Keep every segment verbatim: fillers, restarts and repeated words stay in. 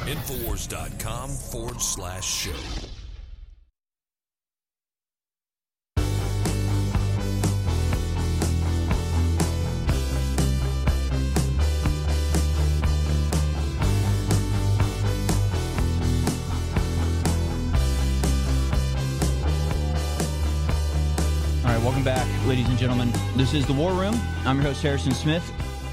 Infowars.com forward slash show. All right, welcome back, ladies and gentlemen. This is The War Room. I'm your host, Harrison Smith.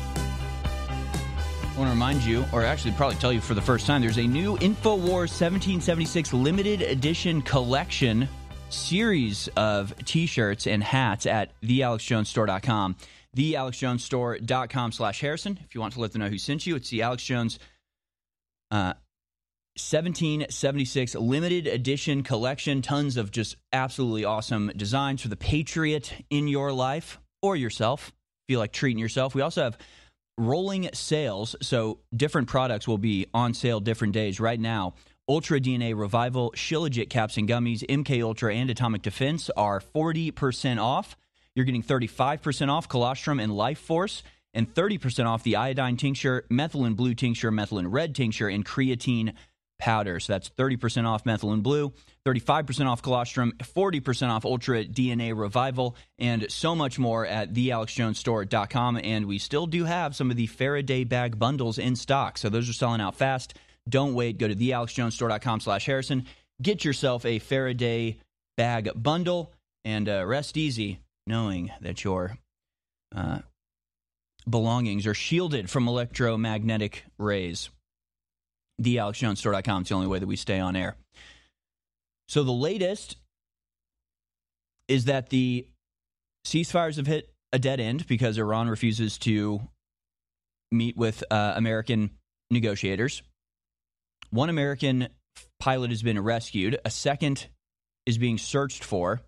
I want to remind you, or actually probably tell you for the first time, there's a new InfoWars seventeen seventy-six limited edition collection series of T-shirts and hats at the alex jones store dot com. the alex jones store dot com slash Harrison. If you want to let them know who sent you, it's the Alex Jones uh, seventeen seventy-six limited edition collection. Tons of just absolutely awesome designs for the patriot in your life or yourself. Feel like treating yourself. We also have rolling sales, so different products will be on sale different days. Right now, Ultra D N A Revival, Shilajit Caps and Gummies, M K Ultra, and Atomic Defense are forty percent off. You're getting thirty-five percent off Colostrum and Life Force, and thirty percent off the Iodine Tincture, Methylene Blue Tincture, Methylene Red Tincture, and Creatine Powder. So that's thirty percent off Methylene Blue, thirty-five percent off Colostrum, forty percent off Ultra D N A Revival, and so much more at the alex jones store dot com. And we still do have some of the Faraday bag bundles in stock, so those are selling out fast. Don't wait. Go to the alex jones store dot com slash Harrison. Get yourself a Faraday bag bundle, and uh, rest easy knowing that your uh, belongings are shielded from electromagnetic rays. the alex jones store dot com. It's the only way that we stay on air. So the latest is that the ceasefires have hit a dead end because Iran refuses to meet with uh, American negotiators. One American pilot has been rescued. A second is being searched for.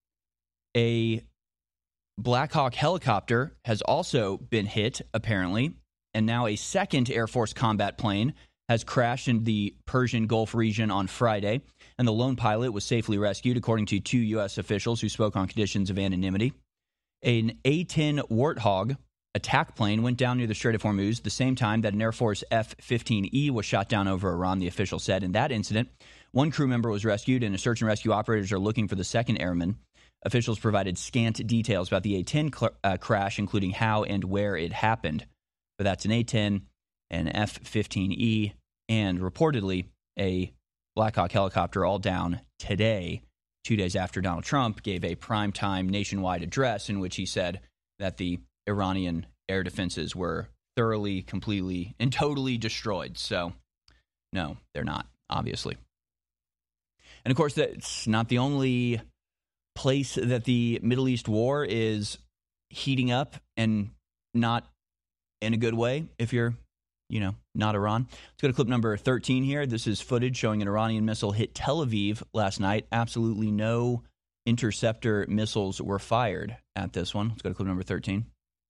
A Black Hawk helicopter has also been hit, apparently, and now a second Air Force combat plane has crashed in the Persian Gulf region on Friday, and the lone pilot was safely rescued, according to two U S officials who spoke on conditions of anonymity. An A ten Warthog attack plane went down near the Strait of Hormuz the same time that an Air Force F fifteen E was shot down over Iran, the official said. In that incident, one crew member was rescued, and a search and rescue operators are looking for the second airman. Officials provided scant details about the A ten cl- uh, crash, including how and where it happened. But that's an A ten, an F fifteen E, and reportedly a Black Hawk helicopter, all down today, two days after Donald Trump gave a primetime nationwide address in which he said that the Iranian air defenses were thoroughly, completely, and totally destroyed. So, no, they're not, obviously. And, of course, that's not the only place that the Middle East war is heating up, and not in a good way if you're, you know, not Iran. Let's go to clip number thirteen here. This is footage showing an Iranian missile hit Tel Aviv last night. Absolutely no interceptor missiles were fired at this one. Let's go to clip number thirteen.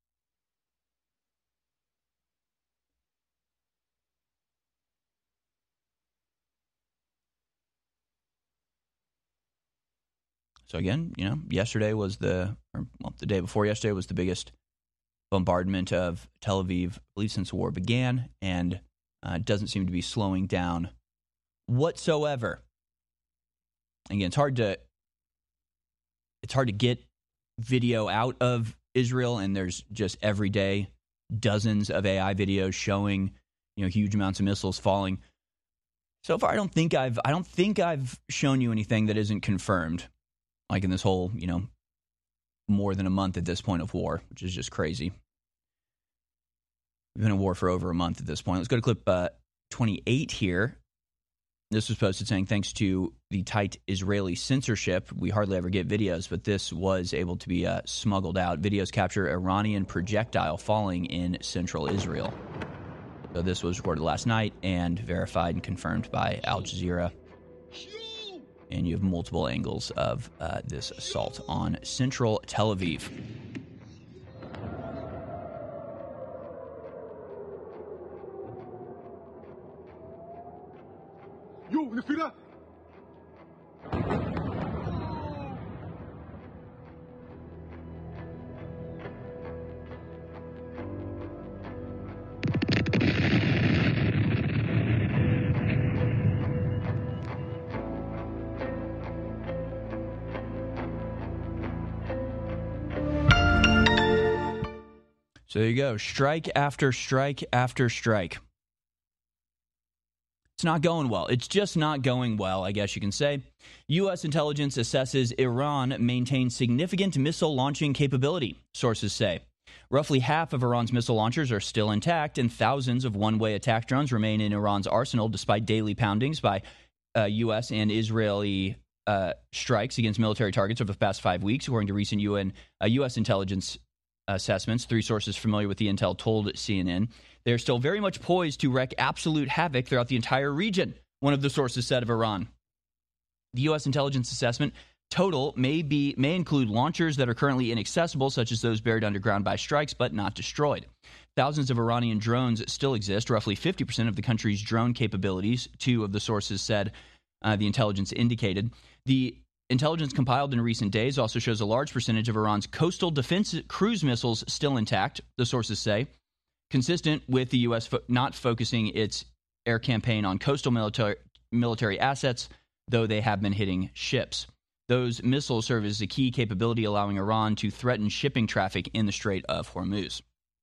So again, you know, yesterday was the, or well, the day before yesterday was the biggest bombardment of Tel Aviv, I believe, since the war began, and uh, it doesn't seem to be slowing down whatsoever. Again, it's hard to it's hard to get video out of Israel, and there's just every day dozens of A I videos showing, you know, huge amounts of missiles falling. So far, I don't think I've I don't think I've shown you anything that isn't confirmed. Like in this whole, you know, more than a month at this point of war, which is just crazy. We've been in war for over a month at this point. Let's go to clip uh, twenty-eight here. This was posted saying, thanks to the tight Israeli censorship, we hardly ever get videos, but this was able to be uh, smuggled out. Videos capture Iranian projectile falling in central Israel. So this was recorded last night and verified and confirmed by Al Jazeera. And you have multiple angles of uh, this assault on central Tel Aviv. Yo, Nefira! So there you go. Strike after strike after strike. It's not going well. It's just not going well, I guess you can say. U S intelligence assesses Iran maintains significant missile launching capability, sources say. Roughly half of Iran's missile launchers are still intact, and thousands of one-way attack drones remain in Iran's arsenal despite daily poundings by uh, U S and Israeli uh, strikes against military targets over the past five weeks, according to recent U N uh, U S intelligence assessments. Three sources familiar with the intel told C N N. They're still very much poised to wreak absolute havoc throughout the entire region, one of the sources said of Iran. The U S intelligence assessment total may be may include launchers that are currently inaccessible, such as those buried underground by strikes, but not destroyed. Thousands of Iranian drones still exist, roughly fifty percent of the country's drone capabilities, two of the sources said, uh, the intelligence indicated. The intelligence compiled in recent days also shows a large percentage of Iran's coastal defense cruise missiles still intact, the sources say, consistent with the U S fo- not focusing its air campaign on coastal military, military assets, though they have been hitting ships. Those missiles serve as a key capability allowing Iran to threaten shipping traffic in the Strait of Hormuz.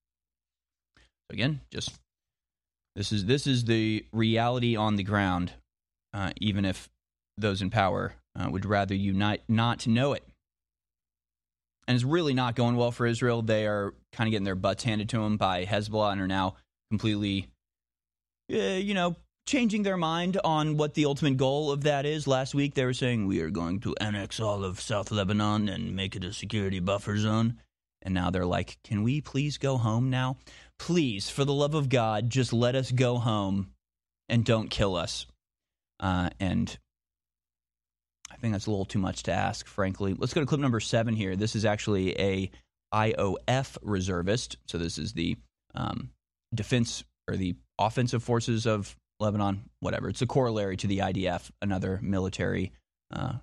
Again, just this is this is the reality on the ground, uh, even if those in power uh, would rather you not, not know it. And it's really not going well for Israel. They are kind of getting their butts handed to them by Hezbollah and are now completely, uh, you know, changing their mind on what the ultimate goal of that is. Last week they were saying we are going to annex all of South Lebanon and make it a security buffer zone. And now they're like, can we please go home now? Please, for the love of God, just let us go home and don't kill us. Uh, and I think that's a little too much to ask, frankly. Let's go to clip number seven here. This is actually a I O F reservist. So this is the um, defense or the offensive forces of Lebanon, whatever. It's a corollary to the I D F, another military uh,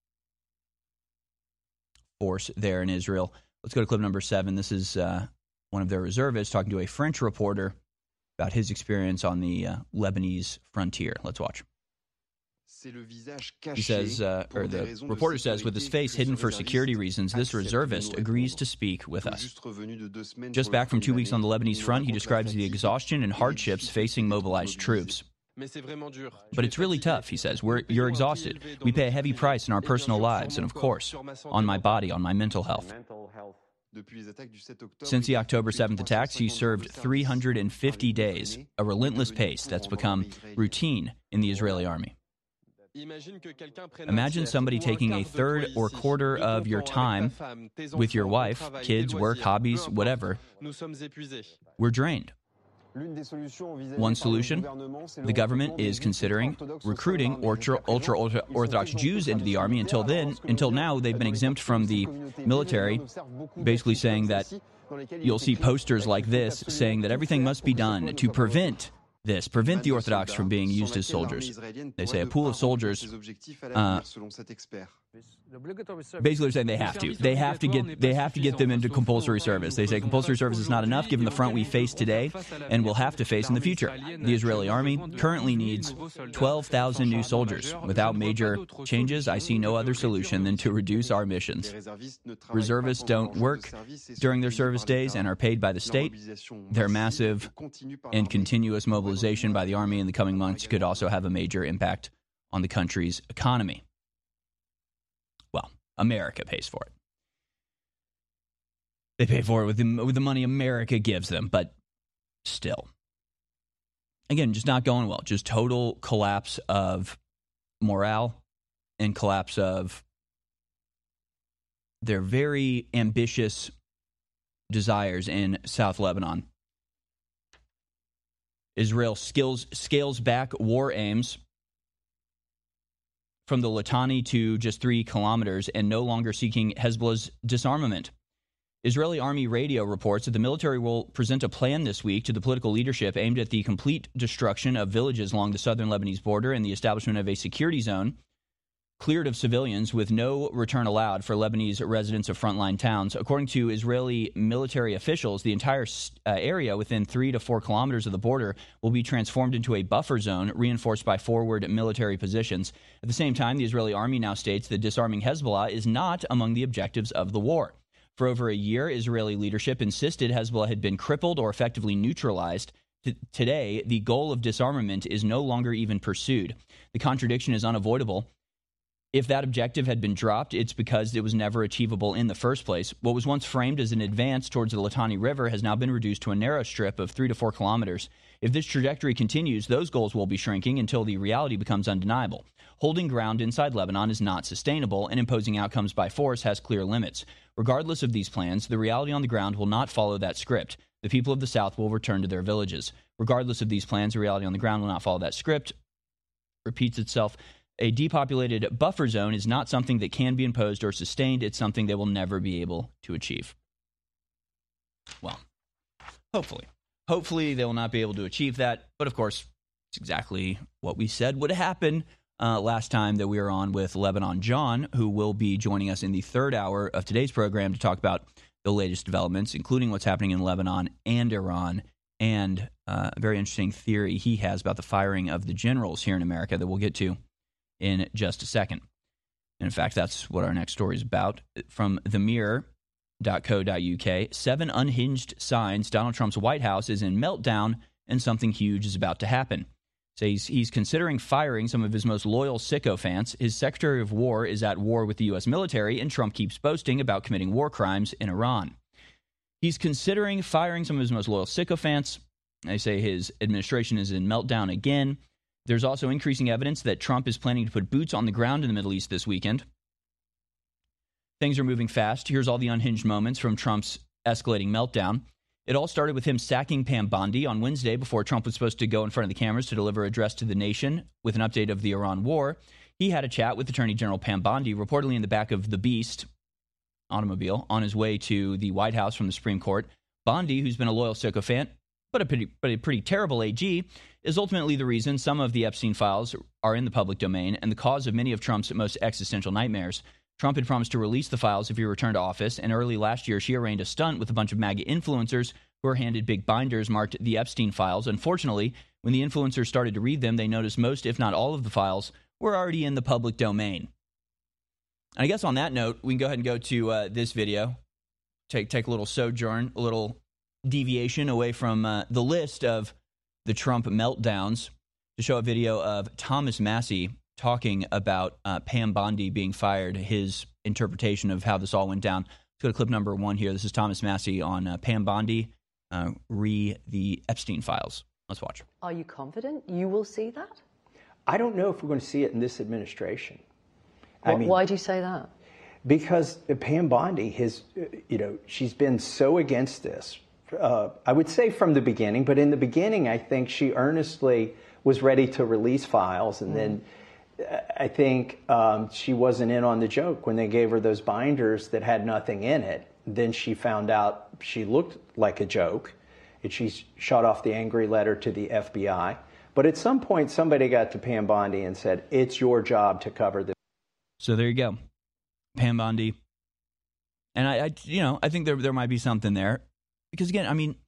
force there in Israel. Let's go to clip number seven. This is uh, one of their reservists talking to a French reporter about his experience on the uh, Lebanese frontier. Let's watch. He says, uh, or the reporter says, with his face hidden for security reasons, this reservist agrees to speak with us. Just back from two weeks on the Lebanese front, he describes the exhaustion and hardships facing mobilized troops. But it's really tough, he says. We're, you're exhausted. We pay a heavy price in our personal lives and, of course, on my body, on my mental health. Since the October seventh attacks, he served three hundred fifty days, a relentless pace that's become routine in the Israeli army. Imagine somebody taking a third or quarter of your time with your wife, kids, work, hobbies, whatever. We're drained. One solution, the government is considering recruiting ultra, ultra, ultra Orthodox Jews into the army. Until then, until now, they've been exempt from the military, basically saying that you'll see posters like this saying that everything must be done to prevent this, prevent the Orthodox from being used as soldiers. They say a pool of soldiers, uh, basically they're saying they have to. They have to get they have to get them into compulsory service. They say compulsory service is not enough given the front we face today and will have to face in the future. The Israeli army currently needs twelve thousand new soldiers. Without major changes, I see no other solution than to reduce our missions. Reservists don't work during their service days and are paid by the state. Their massive and continuous mobilization by the army in the coming months could also have a major impact on the country's economy. Well, America pays for it. They pay for it with the, with the money America gives them, but still. Again, just not going well. Just total collapse of morale and collapse of their very ambitious desires in South Lebanon. Israel scales, scales back war aims from the Litani to just three kilometers and no longer seeking Hezbollah's disarmament. Israeli Army radio reports that the military will present a plan this week to the political leadership aimed at the complete destruction of villages along the southern Lebanese border and the establishment of a security zone cleared of civilians with no return allowed for Lebanese residents of frontline towns. According to Israeli military officials, the entire uh, area within three to four kilometers of the border will be transformed into a buffer zone reinforced by forward military positions. At the same time, the Israeli army now states that disarming Hezbollah is not among the objectives of the war. For over a year, Israeli leadership insisted Hezbollah had been crippled or effectively neutralized. T- today, the goal of disarmament is no longer even pursued. The contradiction is unavoidable. If that objective had been dropped, it's because it was never achievable in the first place. What was once framed as an advance towards the Litani River has now been reduced to a narrow strip of three to four kilometers. If this trajectory continues, those goals will be shrinking until the reality becomes undeniable. Holding ground inside Lebanon is not sustainable, and imposing outcomes by force has clear limits. Regardless of these plans, the reality on the ground will not follow that script. The people of the South will return to their villages. Regardless of these plans, the reality on the ground will not follow that script. Repeats itself. A depopulated buffer zone is not something that can be imposed or sustained. It's something they will never be able to achieve. Well, hopefully. Hopefully they will not be able to achieve that. But, of course, it's exactly what we said would happen uh, last time that we were on with Lebanon John, who will be joining us in the third hour of today's program to talk about the latest developments, including what's happening in Lebanon and Iran, and uh, a very interesting theory he has about the firing of the generals here in America that we'll get to in just a second. And in fact, that's what our next story is about. From the mirror dot co dot U K, seven unhinged signs Donald Trump's White House is in meltdown and something huge is about to happen. So he's, he's considering firing some of his most loyal sycophants. His Secretary of War is at war with the U S military, and Trump keeps boasting about committing war crimes in Iran. He's considering firing some of his most loyal sycophants. They say his administration is in meltdown again. There's also increasing evidence that Trump is planning to put boots on the ground in the Middle East this weekend. Things are moving fast. Here's all the unhinged moments from Trump's escalating meltdown. It all started with him sacking Pam Bondi on Wednesday before Trump was supposed to go in front of the cameras to deliver an address to the nation with an update of the Iran war. He had a chat with Attorney General Pam Bondi, reportedly in the back of the Beast automobile, on his way to the White House from the Supreme Court. Bondi, who's been a loyal sycophant, but a pretty, but a pretty terrible A G, is ultimately the reason some of the Epstein files are in the public domain and the cause of many of Trump's most existential nightmares. Trump had promised to release the files if he returned to office, and early last year she arranged a stunt with a bunch of MAGA influencers who were handed big binders marked the Epstein files. Unfortunately, when the influencers started to read them, they noticed most, if not all, of the files were already in the public domain. And I guess on that note, we can go ahead and go to uh, this video, take, take a little sojourn, a little deviation away from uh, the list of the Trump meltdowns to show a video of Thomas Massie talking about uh, Pam Bondi being fired, his interpretation of how this all went down. Let's go to clip number one here. This is Thomas Massie on uh, Pam Bondi, uh, re the Epstein files. Let's watch. Are you confident you will see that? I don't know if we're going to see it in this administration. Why, I mean, why do you say that? Because Pam Bondi has, you know, she's been so against this. Uh, I would say from the beginning, but in the beginning, I think she earnestly was ready to release files. And mm. then I think um, she wasn't in on the joke when they gave her those binders that had nothing in it. Then she found out she looked like a joke, and she shot off the angry letter to the F B I. But at some point, somebody got to Pam Bondi and said, it's your job to cover this. So there you go. Pam Bondi. And I, I you know, I think there there might be something there. Because, again, I mean,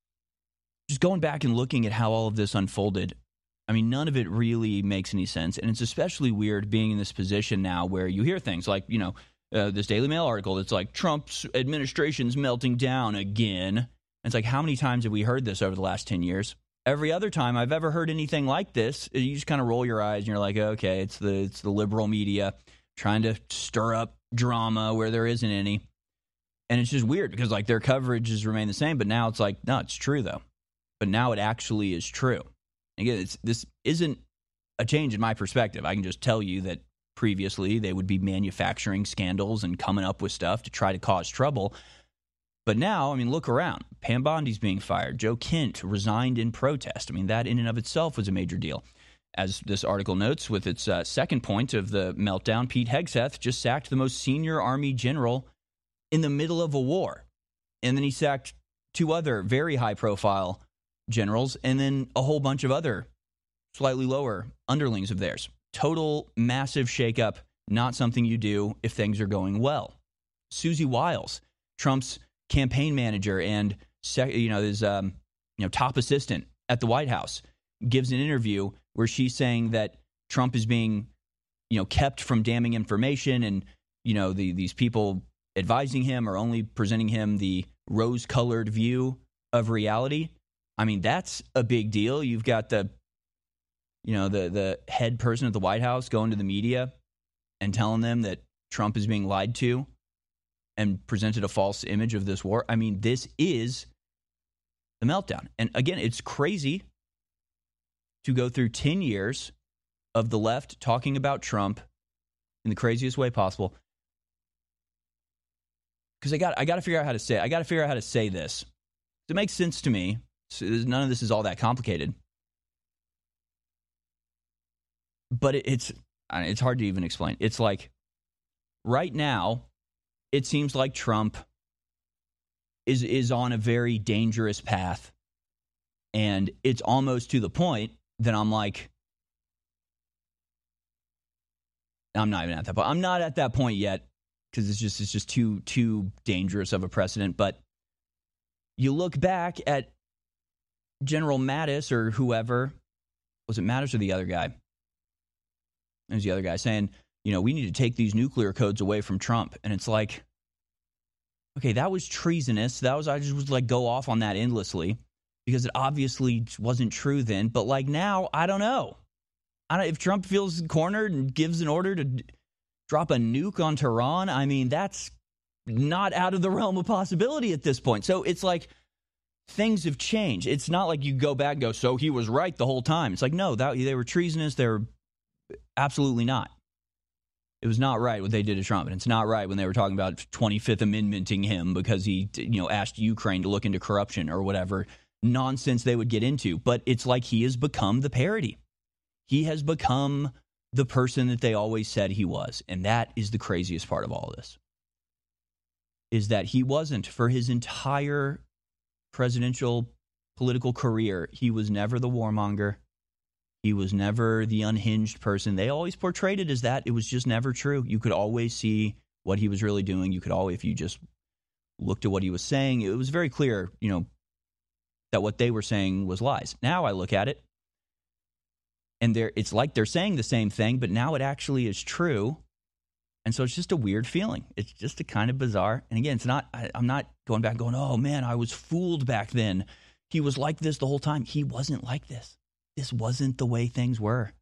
just going back and looking at how all of this unfolded, I mean, none of it really makes any sense. And it's especially weird being in this position now where you hear things like, you know, uh, this Daily Mail article that's like, Trump's administration's melting down again. And it's like, how many times have we heard this over the last ten years? Every other time I've ever heard anything like this, you just kind of roll your eyes and you're like, okay, it's the it's the liberal media trying to stir up drama where there isn't any. And it's just weird because, like, their coverage has remained the same, but now it's like, no, it's true, though. But now it actually is true. Again, it's, this isn't a change in my perspective. I can just tell you that previously they would be manufacturing scandals and coming up with stuff to try to cause trouble. But now, I mean, look around. Pam Bondi's being fired. Joe Kent resigned in protest. I mean, that in and of itself was a major deal. As this article notes, with its uh, second point of the meltdown, Pete Hegseth just sacked the most senior Army general in the middle of a war. And then he sacked two other very high-profile generals and then a whole bunch of other slightly lower underlings of theirs. Total massive shakeup, not something you do if things are going well. Susie Wiles, Trump's campaign manager and sec- you know his um, you know top assistant at the White House, gives an interview where she's saying that Trump is being you know kept from damning information, and you know the, these people advising him or only presenting him the rose-colored view of reality. I mean, that's a big deal. You've got the, you know, the the head person at the White House going to the media and telling them that Trump is being lied to and presented a false image of this war. I mean, this is the meltdown. And again, it's crazy to go through ten years of the left talking about Trump in the craziest way possible. Because I got I got to figure out how to say it. I got to figure out how to say this. It makes sense to me. So none of this is all that complicated. But it, it's it's hard to even explain. It's like right now, it seems like Trump is is on a very dangerous path. And it's almost to the point that I'm like, I'm not even at that point. I'm not at that point yet because it's just it's just too too dangerous of a precedent. But you look back at General Mattis or whoever, was it Mattis or the other guy? It was the other guy saying, you know, we need to take these nuclear codes away from Trump. And it's like, okay, that was treasonous. That was, I just was like, go off on that endlessly because it obviously wasn't true then. But like now, I don't know. I don't, if Trump feels cornered and gives an order to d- drop a nuke on Tehran, I mean, that's not out of the realm of possibility at this point. So it's like, things have changed. It's not like you go back and go, so he was right the whole time. It's like, no, that, they were treasonous. They were absolutely not. It was not right what they did to Trump. And it's not right when they were talking about twenty-fifth Amendmenting him because he, you know, asked Ukraine to look into corruption or whatever nonsense they would get into. But it's like he has become the parody. He has become the person that they always said he was. And that is the craziest part of all of this, is that he wasn't for his entire presidential political career. He was never the warmonger. He was never the unhinged person. They always portrayed it as that. It was just never true. You could always see what he was really doing. You could always, if you just looked at what he was saying, it was very clear, you know, that what they were saying was lies. Now I look at it, and they're, it's like they're saying the same thing, but now it actually is true. And so it's just a weird feeling. It's just a kind of bizarre. And again, it's not, I, I'm not going back and going, oh man, I was fooled back then. He was like this the whole time. He wasn't like this. This wasn't the way things were.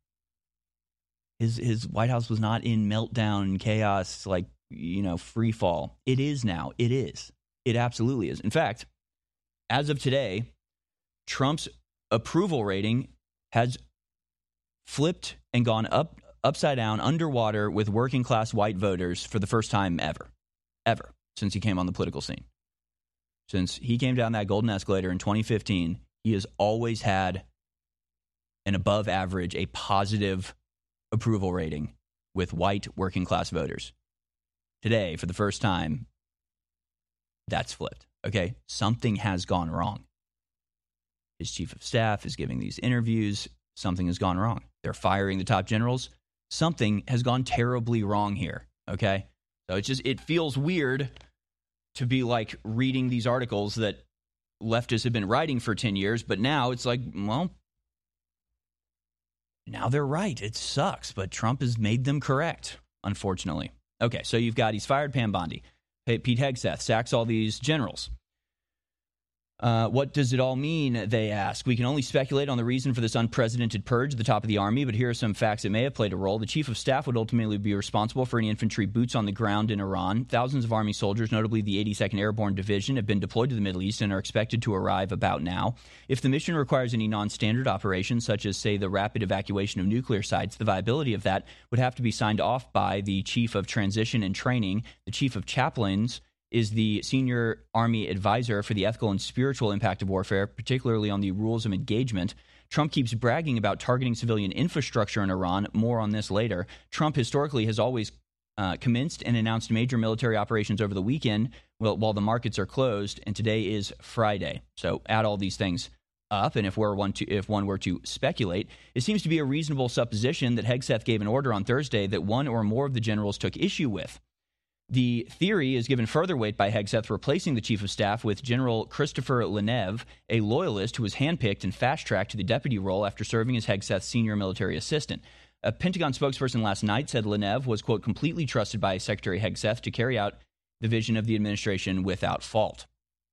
His his White House was not in meltdown and chaos, like, you know, free fall. It is now. It is. It absolutely is. In fact, as of today, Trump's approval rating has flipped and gone up upside down, underwater with working class white voters for the first time ever, ever, since he came on the political scene. Since he came down that golden escalator in twenty fifteen, he has always had an above average, a positive approval rating with white working class voters. Today, for the first time, that's flipped. Okay, something has gone wrong. His chief of staff is giving these interviews. Something has gone wrong. They're firing the top generals. Something has gone terribly wrong here, okay? So it's just, it feels weird to be like reading these articles that leftists have been writing for ten years, but now it's like, well, now they're right. It sucks, but Trump has made them correct, unfortunately. Okay, so you've got, he's fired Pam Bondi. Pete Hegseth sacks all these generals. Uh, what does it all mean, they ask. We can only speculate on the reason for this unprecedented purge at the top of the Army, but here are some facts that may have played a role. The chief of staff would ultimately be responsible for any infantry boots on the ground in Iran. Thousands of Army soldiers, notably the eighty-second Airborne Division, have been deployed to the Middle East and are expected to arrive about now. If the mission requires any non-standard operations, such as, say, the rapid evacuation of nuclear sites, the viability of that would have to be signed off by the chief of transition and training, the chief of chaplains, is the senior Army advisor for the ethical and spiritual impact of warfare, particularly on the rules of engagement. Trump keeps bragging about targeting civilian infrastructure in Iran. More on this later. Trump historically has always uh, commenced and announced major military operations over the weekend while, while the markets are closed, and today is Friday. So add all these things up, and if, we're one, to, if one were to speculate, it seems to be a reasonable supposition that Hegseth gave an order on Thursday that one or more of the generals took issue with. The theory is given further weight by Hegseth replacing the chief of staff with General Christopher Lenev, a loyalist who was handpicked and fast-tracked to the deputy role after serving as Hegseth's senior military assistant. A Pentagon spokesperson last night said Lenev was, quote, completely trusted by Secretary Hegseth to carry out the vision of the administration without fault.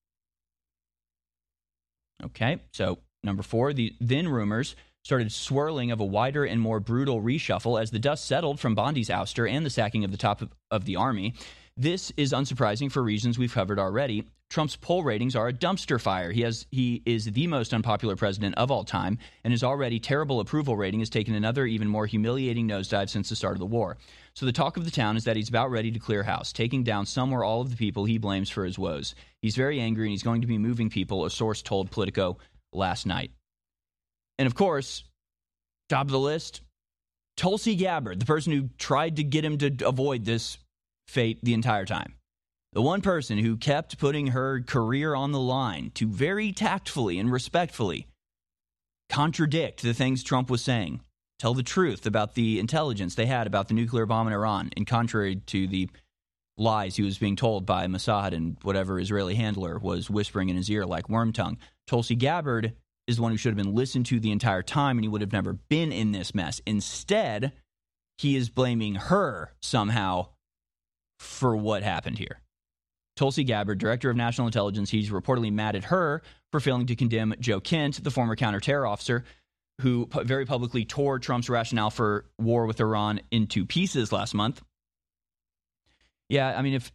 Okay, so number four, the then rumors started swirling of a wider and more brutal reshuffle as the dust settled from Bondi's ouster and the sacking of the top of, of the army. This is unsurprising for reasons we've covered already. Trump's poll ratings are a dumpster fire. He has he is the most unpopular president of all time, and his already terrible approval rating has taken another even more humiliating nosedive since the start of the war. So the talk of the town is that he's about ready to clear house, taking down some or all of the people he blames for his woes. He's very angry, and he's going to be moving people, a source told Politico last night. And of course, top of the list, Tulsi Gabbard, the person who tried to get him to avoid this fate the entire time. The one person who kept putting her career on the line to very tactfully and respectfully contradict the things Trump was saying, tell the truth about the intelligence they had about the nuclear bomb in Iran, and contrary to the lies he was being told by Mossad and whatever Israeli handler was whispering in his ear like worm tongue. Tulsi Gabbard is the one who should have been listened to the entire time, and he would have never been in this mess. Instead, he is blaming her somehow for what happened here. Tulsi Gabbard, director of national intelligence, he's reportedly mad at her for failing to condemn Joe Kent, the former counterterror officer, who pu- very publicly tore Trump's rationale for war with Iran into pieces last month. Yeah, I mean, if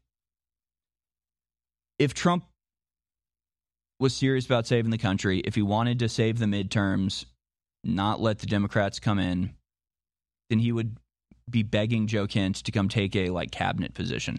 if Trump was serious about saving the country, if he wanted to save the midterms, not let the Democrats come in, then he would be begging Joe Kent to come take a like cabinet position.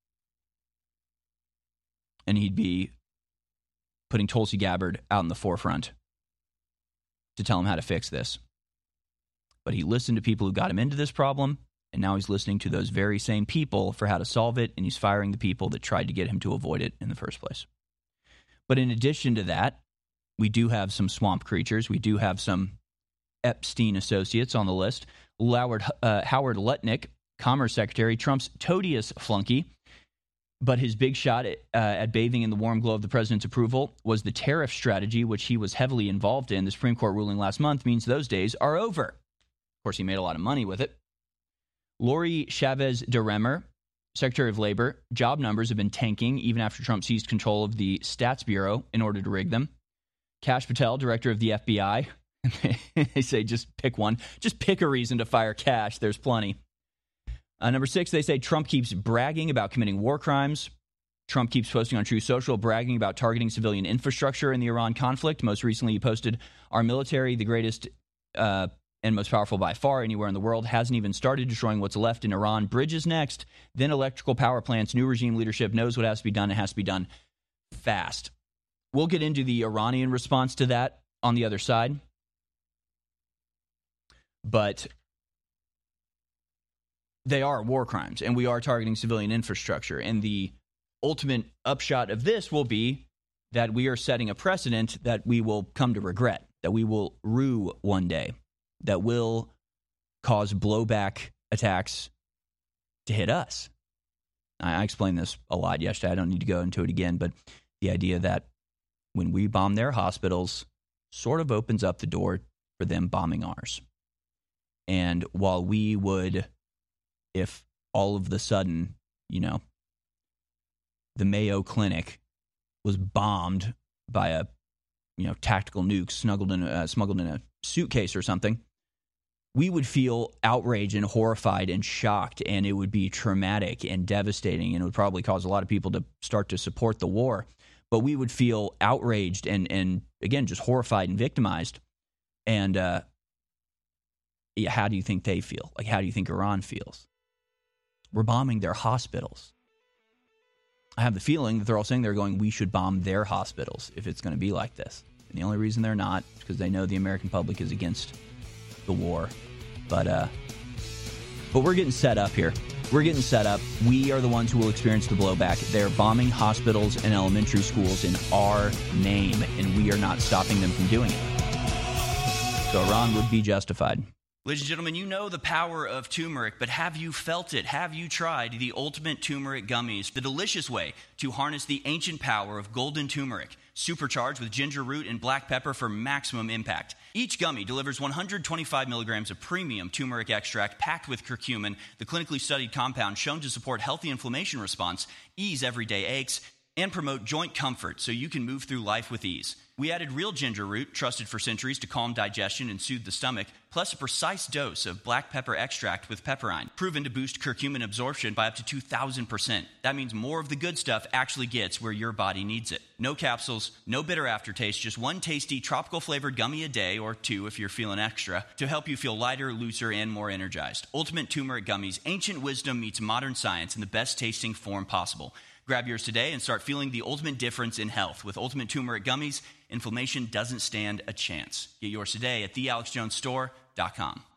And he'd be putting Tulsi Gabbard out in the forefront to tell him how to fix this. But he listened to people who got him into this problem, and now he's listening to those very same people for how to solve it, and he's firing the people that tried to get him to avoid it in the first place. But in addition to that, we do have some swamp creatures. We do have some Epstein associates on the list. Howard, uh, Howard Lutnick, Commerce Secretary, Trump's toadiest flunky, but his big shot at, uh, at bathing in the warm glow of the president's approval was the tariff strategy, which he was heavily involved in. The Supreme Court ruling last month means those days are over. Of course, he made a lot of money with it. Lori Chavez DeRemer, Secretary of Labor, job numbers have been tanking even after Trump seized control of the Stats Bureau in order to rig them. Kash Patel, Director of the F B I, they say just pick one. Just pick a reason to fire Kash. There's plenty. Uh, number six, they say Trump keeps bragging about committing war crimes. Trump keeps posting on Truth Social, bragging about targeting civilian infrastructure in the Iran conflict. Most recently, he posted, our military, the greatest uh, and most powerful by far anywhere in the world, hasn't even started destroying what's left in Iran. Bridges next, then electrical power plants. New regime leadership knows what has to be done. It has to be done fast. We'll get into the Iranian response to that on the other side. But they are war crimes, and we are targeting civilian infrastructure. And the ultimate upshot of this will be that we are setting a precedent that we will come to regret, that we will rue one day, that will cause blowback attacks to hit us. I explained this a lot yesterday. I don't need to go into it again, but the idea that when we bomb their hospitals sort of opens up the door for them bombing ours. And while we would, if all of the sudden, you know, the Mayo Clinic was bombed by a, you know, tactical nuke snuggled in, uh, smuggled in a suitcase or something, we would feel outraged and horrified and shocked, and it would be traumatic and devastating, and it would probably cause a lot of people to start to support the war. But we would feel outraged and, and again, just horrified and victimized. And uh, yeah, how do you think they feel? Like, how do you think Iran feels? We're bombing their hospitals. I have the feeling that they're all saying they're going, we should bomb their hospitals if it's going to be like this. And the only reason they're not is because they know the American public is against the war. But uh, but we're getting set up here. We're getting set up. We are the ones who will experience the blowback. They're bombing hospitals and elementary schools in our name, and we are not stopping them from doing it. So Iran would be justified. Ladies and gentlemen, you know the power of turmeric, but have you felt it? Have you tried the ultimate turmeric gummies, the delicious way to harness the ancient power of golden turmeric? supercharged with ginger root and black pepper for maximum impact. Each gummy delivers one hundred twenty-five milligrams of premium turmeric extract packed with curcumin, the clinically studied compound shown to support healthy inflammation response, ease everyday aches, and promote joint comfort so you can move through life with ease. We added real ginger root, trusted for centuries to calm digestion and soothe the stomach, plus a precise dose of black pepper extract with pepperine, proven to boost curcumin absorption by up to two thousand percent. That means more of the good stuff actually gets where your body needs it. No capsules, no bitter aftertaste, just one tasty tropical flavored gummy a day, or two if you're feeling extra, to help you feel lighter, looser, and more energized. Ultimate Turmeric Gummies, ancient wisdom meets modern science in the best tasting form possible. Grab yours today and start feeling the ultimate difference in health. With Ultimate Turmeric Gummies, inflammation doesn't stand a chance. Get yours today at the alex jones store dot com.